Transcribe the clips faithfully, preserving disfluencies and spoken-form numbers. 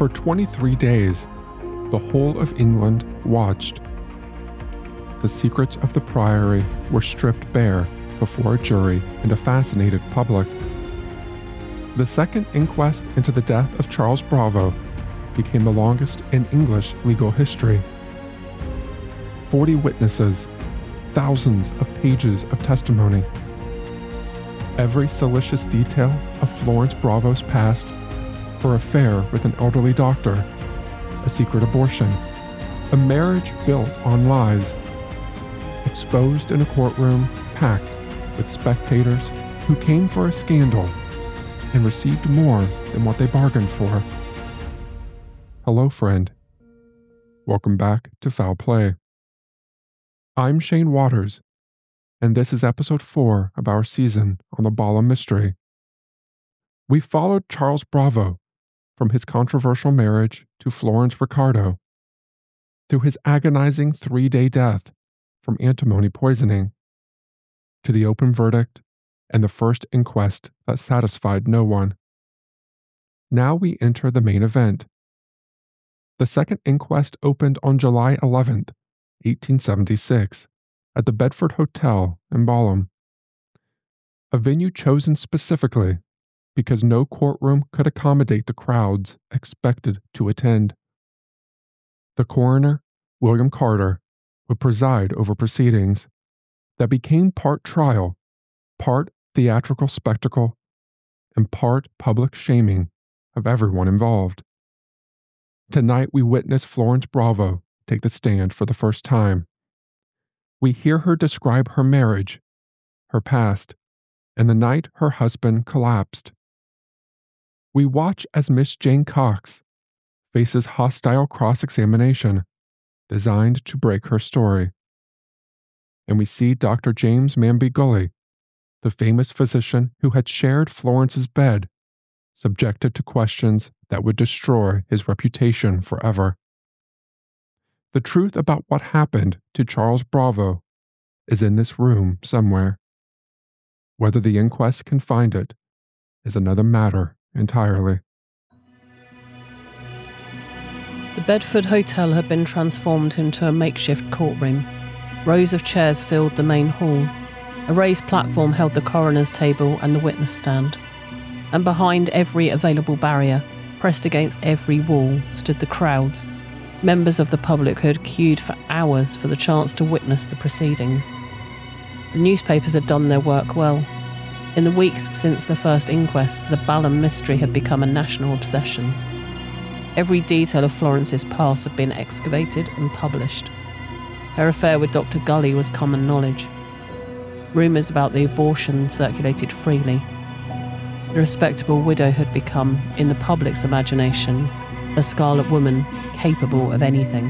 For twenty-three days, the whole of England watched. The secrets of the Priory were stripped bare before a jury and a fascinated public. The second inquest into the death of Charles Bravo became the longest in English legal history. Forty witnesses, thousands of pages of testimony. Every salacious detail of Florence Bravo's past, her affair with an elderly doctor, a secret abortion, a marriage built on lies, exposed in a courtroom packed with spectators who came for a scandal and received more than what they bargained for. Hello, friend. Welcome back to Foul Play. I'm Shane Waters, and this is episode four of our season on the Balham mystery. We followed Charles Bravo from his controversial marriage to Florence Ricciardo, through his agonizing three-day death from antimony poisoning, to the open verdict and the first inquest that satisfied no one. Now we enter the main event. The second inquest opened on July eleventh, eighteen seventy-six, at the Bedford Hotel in Balham, a venue chosen specifically because no courtroom could accommodate the crowds expected to attend. The coroner, William Carter, would preside over proceedings that became part trial, part theatrical spectacle, and part public shaming of everyone involved. Tonight we witness Florence Bravo take the stand for the first time. We hear her describe her marriage, her past, and the night her husband collapsed. We watch as Miss Jane Cox faces hostile cross-examination designed to break her story. And we see Doctor James Manby Gully, the famous physician who had shared Florence's bed, subjected to questions that would destroy his reputation forever. The truth about what happened to Charles Bravo is in this room somewhere. Whether the inquest can find it is another matter entirely. The Bedford Hotel had been transformed into a makeshift courtroom. Rows of chairs filled the main hall. A raised platform held the coroner's table and the witness stand. And behind every available barrier, pressed against every wall, stood the crowds, members of the public who had queued for hours for the chance to witness the proceedings. The newspapers had done their work well. In the weeks since the first inquest, the Balham mystery had become a national obsession. Every detail of Florence's past had been excavated and published. Her affair with Doctor Gully was common knowledge. Rumours about the abortion circulated freely. The respectable widow had become, in the public's imagination, a scarlet woman capable of anything.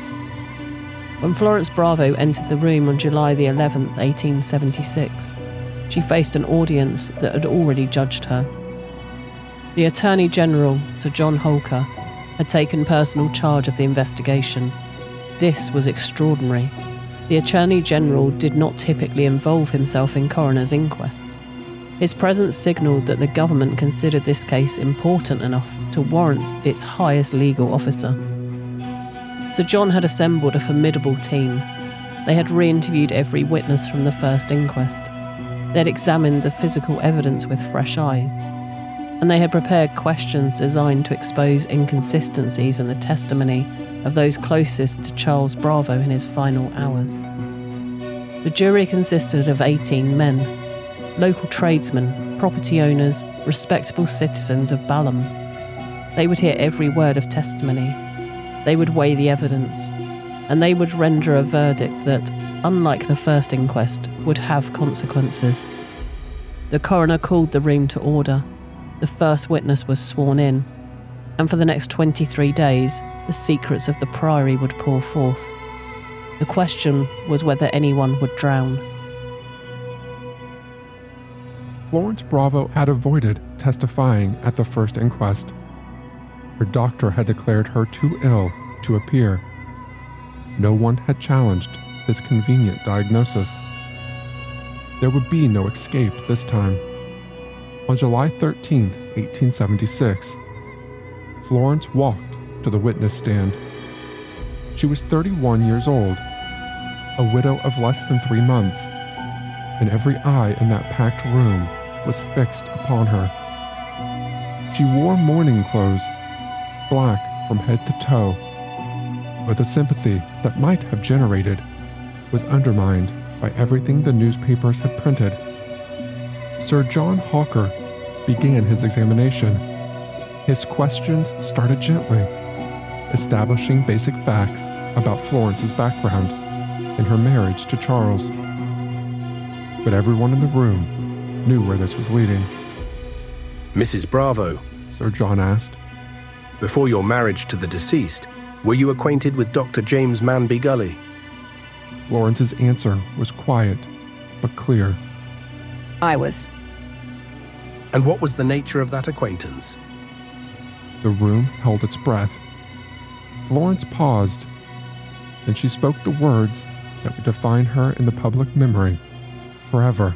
When Florence Bravo entered the room on July the eleventh, eighteen seventy-six, she faced an audience that had already judged her. The Attorney General, Sir John Holker, had taken personal charge of the investigation. This was extraordinary. The Attorney General did not typically involve himself in coroner's inquests. His presence signalled that the government considered this case important enough to warrant its highest legal officer. Sir John had assembled a formidable team. They had re-interviewed every witness from the first inquest. They had examined the physical evidence with fresh eyes. And they had prepared questions designed to expose inconsistencies in the testimony of those closest to Charles Bravo in his final hours. The jury consisted of eighteen men, local tradesmen, property owners, respectable citizens of Balham. They would hear every word of testimony. They would weigh the evidence, and they would render a verdict that, unlike the first inquest, would have consequences. The coroner called the room to order. The first witness was sworn in, and for the next twenty-three days, the secrets of the Priory would pour forth. The question was whether anyone would drown. Florence Bravo had avoided testifying at the first inquest. Her doctor had declared her too ill to appear. No one had challenged this convenient diagnosis. There would be no escape this time. On July thirteenth, eighteen seventy-six, Florence walked to the witness stand. She was thirty-one years old, a widow of less than three months, and every eye in that packed room was fixed upon her. She wore mourning clothes, black from head to toe, but the sympathy that might have generated was undermined by everything the newspapers had printed. Sir John Hawker began his examination. His questions started gently, establishing basic facts about Florence's background and her marriage to Charles. But everyone in the room knew where this was leading. Missus Bravo, Sir John asked, before your marriage to the deceased, were you acquainted with Doctor James Manby Gully? Florence's answer was quiet, but clear. I was. And what was the nature of that acquaintance? The room held its breath. Florence paused, then she spoke the words that would define her in the public memory forever.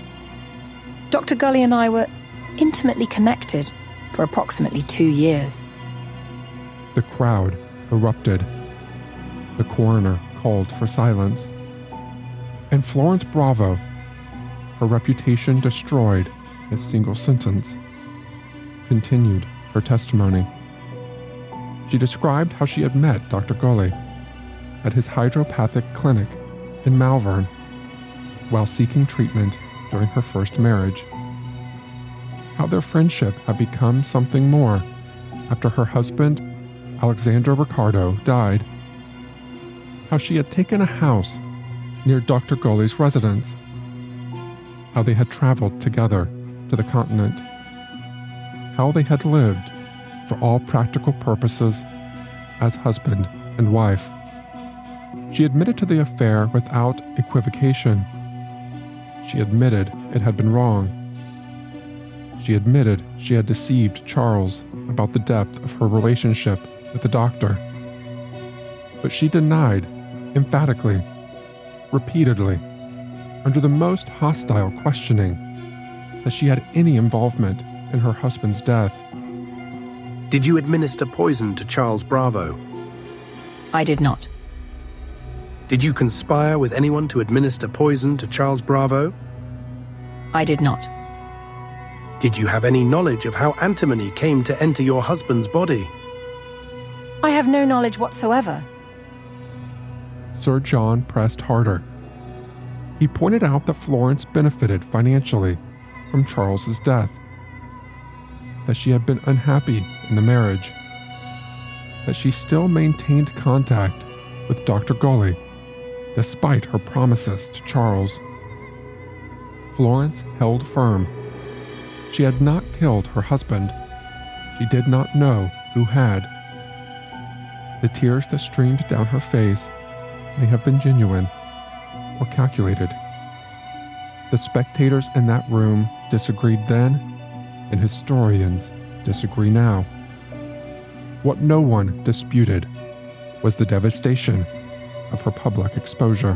Doctor Gully and I were intimately connected for approximately two years. The crowd erupted. The coroner called for silence. And Florence Bravo, her reputation destroyed in a single sentence, continued her testimony. She described how she had met Doctor Gully at his hydropathic clinic in Malvern while seeking treatment during her first marriage. How their friendship had become something more after her husband, Alexander Ricardo, died. How she had taken a house near Doctor Gully's residence. How they had traveled together to the continent. How they had lived, for all practical purposes, as husband and wife. She admitted to the affair without equivocation. She admitted it had been wrong. She admitted she had deceived Charles about the depth of her relationship with the doctor. But she denied, emphatically, repeatedly, under the most hostile questioning, that she had any involvement in her husband's death. Did you administer poison to Charles Bravo? I did not. Did you conspire with anyone to administer poison to Charles Bravo? I did not. Did you have any knowledge of how antimony came to enter your husband's body? I have no knowledge whatsoever. Sir John pressed harder. He pointed out that Florence benefited financially from Charles's death, that she had been unhappy in the marriage, that she still maintained contact with Doctor Gully despite her promises to Charles. Florence held firm. She had not killed her husband. She did not know who had. The tears that streamed down her face may have been genuine or calculated. The spectators in that room disagreed then, and historians disagree now. What no one disputed was the devastation of her public exposure.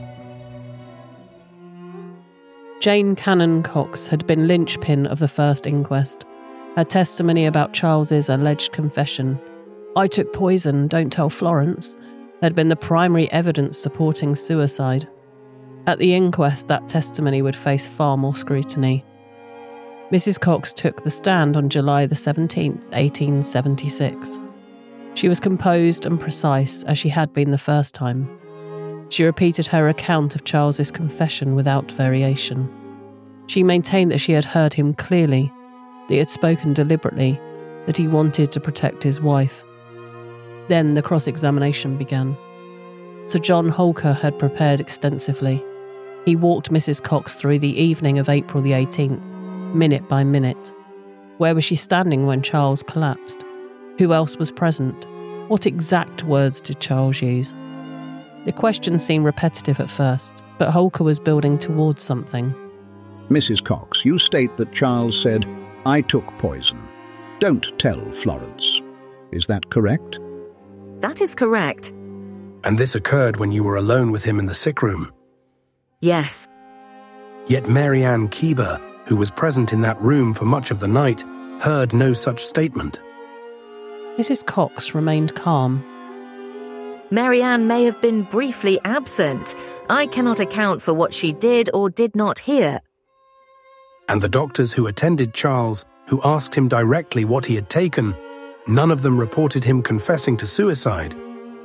Jane Cannon Cox had been linchpin of the first inquest. Her testimony about Charles's alleged confession, "I took poison, don't tell Florence," had been the primary evidence supporting suicide. At the inquest, that testimony would face far more scrutiny. Missus Cox took the stand on July the seventeenth, eighteen seventy-six. She was composed and precise as she had been the first time. She repeated her account of Charles's confession without variation. She maintained that she had heard him clearly, that he had spoken deliberately, that he wanted to protect his wife. Then the cross-examination began. Sir John Hawker had prepared extensively. He walked Missus Cox through the evening of April the eighteenth, minute by minute. Where was she standing when Charles collapsed? Who else was present? What exact words did Charles use? The questions seemed repetitive at first, but Hawker was building towards something. Missus Cox, you state that Charles said, "I took poison. Don't tell Florence." Is that correct? That is correct. And this occurred when you were alone with him in the sick room? Yes. Yet Mary Ann Keeber, who was present in that room for much of the night, heard no such statement. Missus Cox remained calm. Marianne may have been briefly absent. I cannot account for what she did or did not hear. And the doctors who attended Charles, who asked him directly what he had taken, none of them reported him confessing to suicide.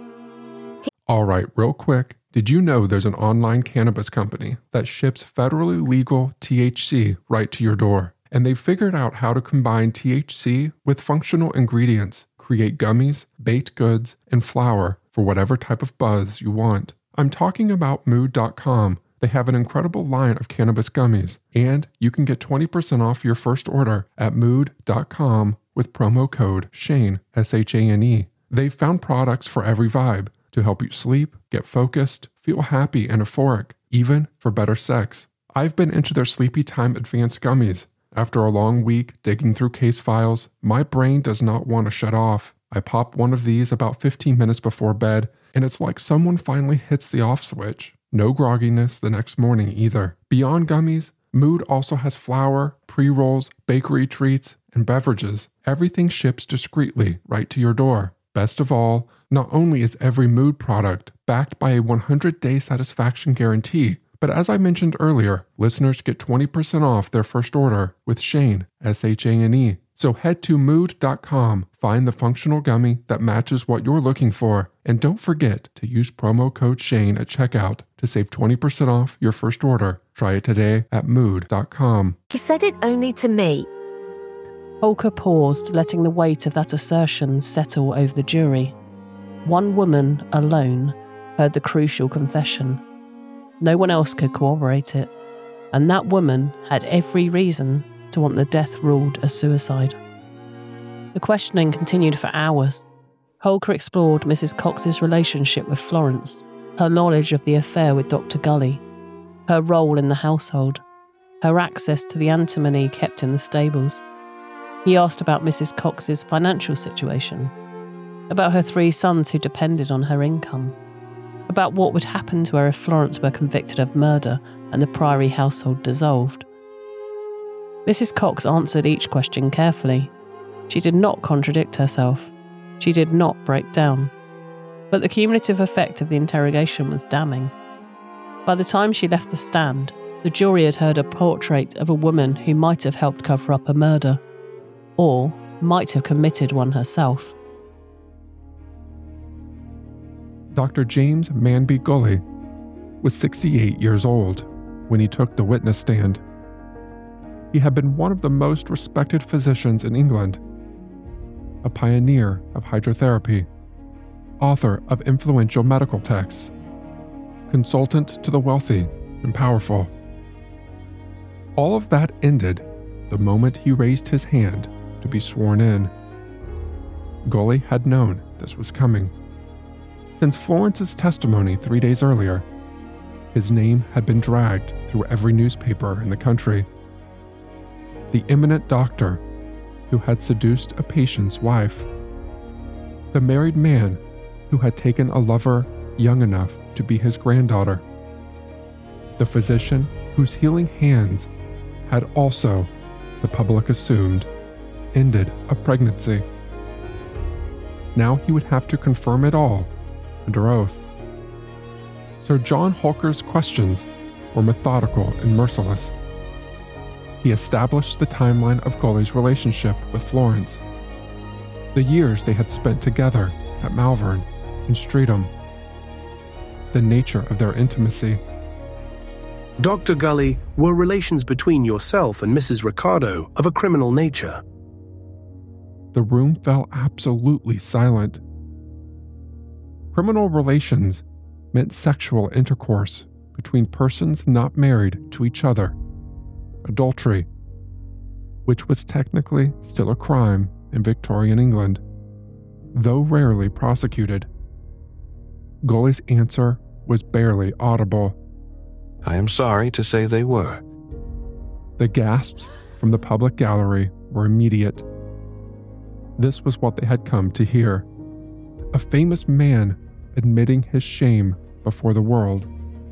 All right, real quick, did you know there's an online cannabis company that ships federally legal T H C right to your door? And they've figured out how to combine T H C with functional ingredients, create gummies, baked goods, and flour for whatever type of buzz you want. I'm talking about mood dot com. They have an incredible line of cannabis gummies, and you can get twenty percent off your first order at mood dot com with promo code Shane, S H A N E. They've found products for every vibe to help you sleep, get focused, feel happy and euphoric, even for better sex. I've been into their Sleepy Time Advanced Gummies. After a long week digging through case files, my brain does not want to shut off. I pop one of these about fifteen minutes before bed, and it's like someone finally hits the off switch. No grogginess the next morning either. Beyond gummies, Mood also has flour, pre-rolls, bakery treats, and beverages. Everything ships discreetly right to your door. Best of all, not only is every Mood product backed by a one hundred day satisfaction guarantee, but as I mentioned earlier, listeners get twenty percent off their first order with Shane, S H A N E. So head to mood dot com, find the functional gummy that matches what you're looking for, and don't forget to use promo code Shane at checkout to save twenty percent off your first order. Try it today at mood dot com. He said it only to me. Holker paused, letting the weight of that assertion settle over the jury. One woman, alone, heard the crucial confession. No one else could corroborate it, and that woman had every reason to want the death ruled as suicide. The questioning continued for hours. Holker explored Missus Cox's relationship with Florence, her knowledge of the affair with Doctor Gully, her role in the household, her access to the antimony kept in the stables. He asked about Missus Cox's financial situation, about her three sons who depended on her income, about what would happen to her if Florence were convicted of murder and the Priory household dissolved. Missus Cox answered each question carefully. She did not contradict herself. She did not break down. But the cumulative effect of the interrogation was damning. By the time she left the stand, the jury had heard a portrait of a woman who might have helped cover up a murder, or might have committed one herself. Doctor James Manby Gully was sixty-eight years old when he took the witness stand. He had been one of the most respected physicians in England, a pioneer of hydrotherapy, author of influential medical texts, consultant to the wealthy and powerful. All of that ended the moment he raised his hand to be sworn in. Gully had known this was coming. Since Florence's testimony three days earlier, his name had been dragged through every newspaper in the country. The eminent doctor who had seduced a patient's wife. The married man who had taken a lover young enough to be his granddaughter. The physician whose healing hands had also, the public assumed, ended a pregnancy. Now he would have to confirm it all under oath. Sir John Holker's questions were methodical and merciless. He established the timeline of Gully's relationship with Florence, the years they had spent together at Malvern and Streatham, the nature of their intimacy. Doctor Gully, were relations between yourself and Missus Ricardo of a criminal nature? The room fell absolutely silent. Criminal relations meant sexual intercourse between persons not married to each other. Adultery, which was technically still a crime in Victorian England, though rarely prosecuted. Gully's answer was barely audible. I am sorry to say they were. The gasps from the public gallery were immediate. This was what they had come to hear. A famous man admitting his shame before the world.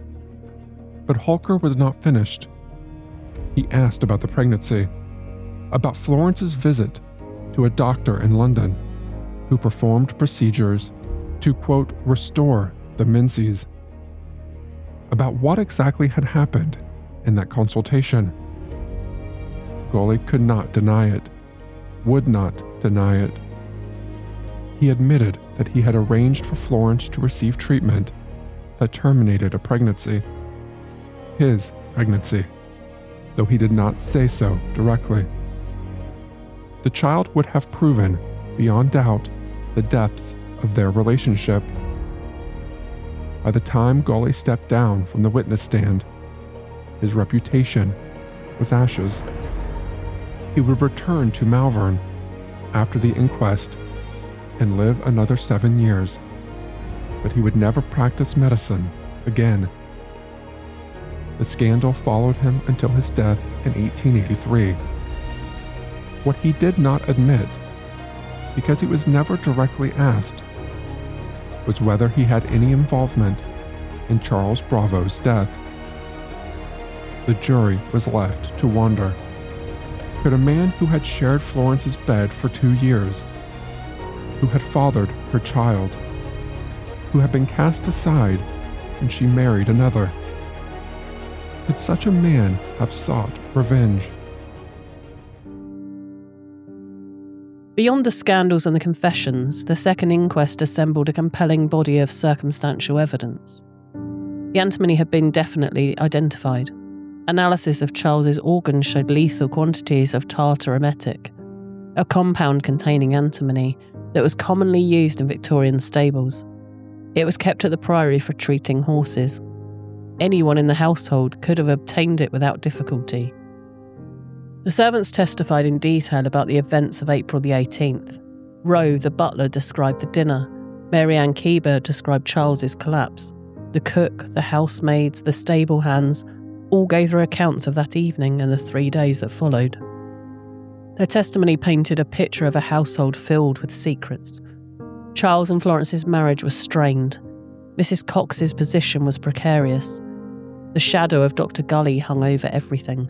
But Holker was not finished. He asked about the pregnancy, about Florence's visit to a doctor in London, who performed procedures to, quote, restore the Menzies. About what exactly had happened in that consultation. Gully could not deny it, would not deny it. He admitted that he had arranged for Florence to receive treatment that terminated a pregnancy. His pregnancy, though he did not say so directly. The child would have proven, beyond doubt, the depths of their relationship. By the time Gully stepped down from the witness stand, his reputation was ashes. He would return to Malvern after the inquest and live another seven years, but he would never practice medicine again. The scandal followed him until his death in eighteen eighty-three. What he did not admit, because he was never directly asked, was whether he had any involvement in Charles Bravo's death. The jury was left to wonder. Could a man who had shared Florence's bed for two years, who had fathered her child, who had been cast aside when she married another, could such a man have sought revenge? Beyond the scandals and the confessions, the second inquest assembled a compelling body of circumstantial evidence. The antimony had been definitely identified. Analysis of Charles's organs showed lethal quantities of tartar emetic, a compound containing antimony that was commonly used in Victorian stables. It was kept at the priory for treating horses. Anyone in the household could have obtained it without difficulty. The servants testified in detail about the events of April the eighteenth. Rowe, the butler, described the dinner. Mary Ann Keeber described Charles's collapse. The cook, the housemaids, the stable hands all gave their accounts of that evening and the three days that followed. Their testimony painted a picture of a household filled with secrets. Charles and Florence's marriage was strained. Missus Cox's position was precarious. The shadow of Doctor Gully hung over everything.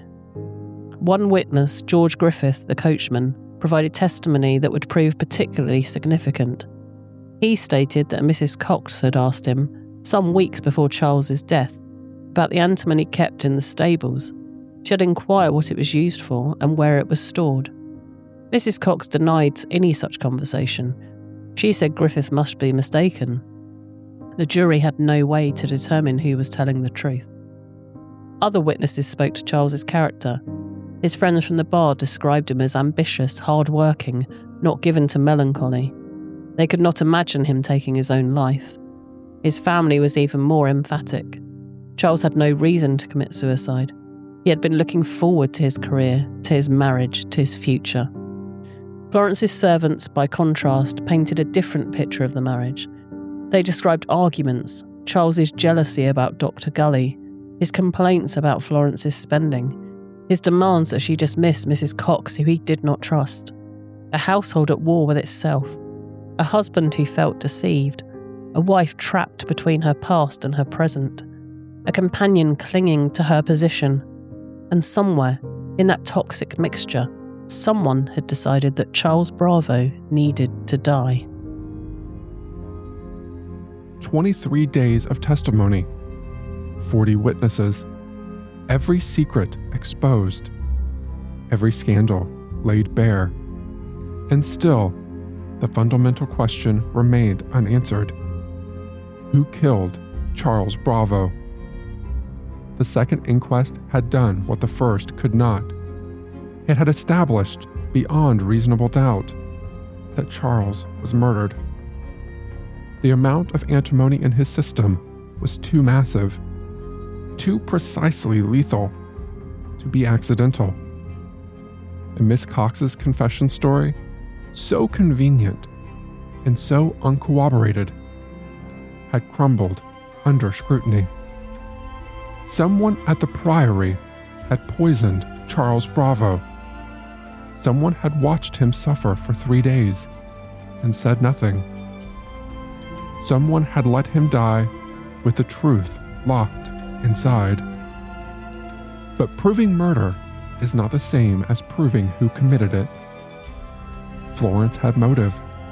One witness, George Griffith, the coachman, provided testimony that would prove particularly significant. He stated that Missus Cox had asked him, some weeks before Charles's death, about the antimony kept in the stables. She had inquired what it was used for and where it was stored. Missus Cox denied any such conversation. She said Griffith must be mistaken. The jury had no way to determine who was telling the truth. Other witnesses spoke to Charles's character. His friends from the bar described him as ambitious, hard-working, not given to melancholy. They could not imagine him taking his own life. His family was even more emphatic. Charles had no reason to commit suicide. He had been looking forward to his career, to his marriage, to his future. Florence's servants, by contrast, painted a different picture of the marriage. They described arguments, Charles's jealousy about Doctor Gully, his complaints about Florence's spending, his demands that she dismiss Missus Cox, who he did not trust, a household at war with itself, a husband who felt deceived, a wife trapped between her past and her present, a companion clinging to her position, and somewhere, in that toxic mixture, someone had decided that Charles Bravo needed to die. twenty-three days of testimony, forty witnesses, every secret exposed, every scandal laid bare, and still the fundamental question remained unanswered. Who killed Charles Bravo? The second inquest had done what the first could not. It had established, beyond reasonable doubt, that Charles was murdered. The amount of antimony in his system was too massive, too precisely lethal, to be accidental. And Miss Cox's confession story, so convenient and so uncorroborated, had crumbled under scrutiny. Someone at the Priory had poisoned Charles Bravo. Someone had watched him suffer for three days and said nothing. Someone had let him die with the truth locked inside. But proving murder is not the same as proving who committed it. Florence had motive.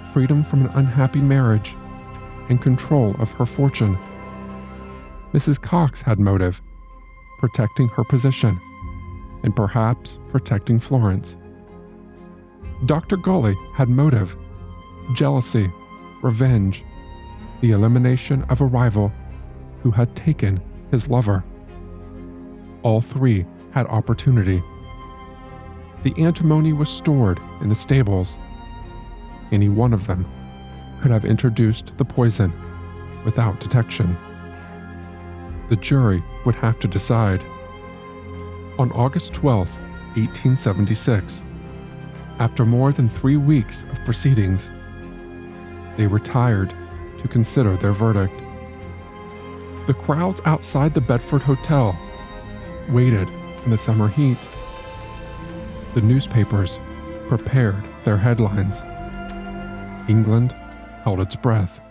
freedom from an unhappy marriage and control of her fortune. Missus Cox had motive, protecting her position, and perhaps protecting Florence. Doctor Gully had motive, jealousy, revenge, the elimination of a rival who had taken his lover. All three had opportunity. The antimony was stored in the stables. Any one of them could have introduced the poison without detection. The jury would have to decide. On August twelfth, eighteen seventy-six, after more than three weeks of proceedings, they retired to consider their verdict. The crowds outside the Bedford Hotel waited in the summer heat. The newspapers prepared their headlines. England held its breath.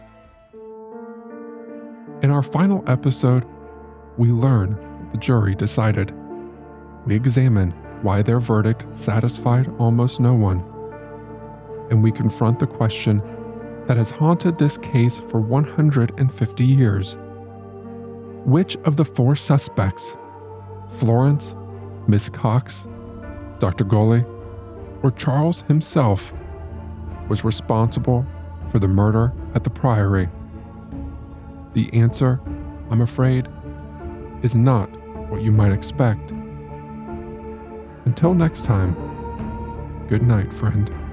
In our final episode, we learn what the jury decided. We examine why their verdict satisfied almost no one. And we confront the question that has haunted this case for one hundred fifty years. Which of the four suspects, Florence, Miss Cox, Doctor Gully, or Charles himself, was responsible for the murder at the Priory? The answer, I'm afraid, is not what you might expect. Until next time, good night, friend.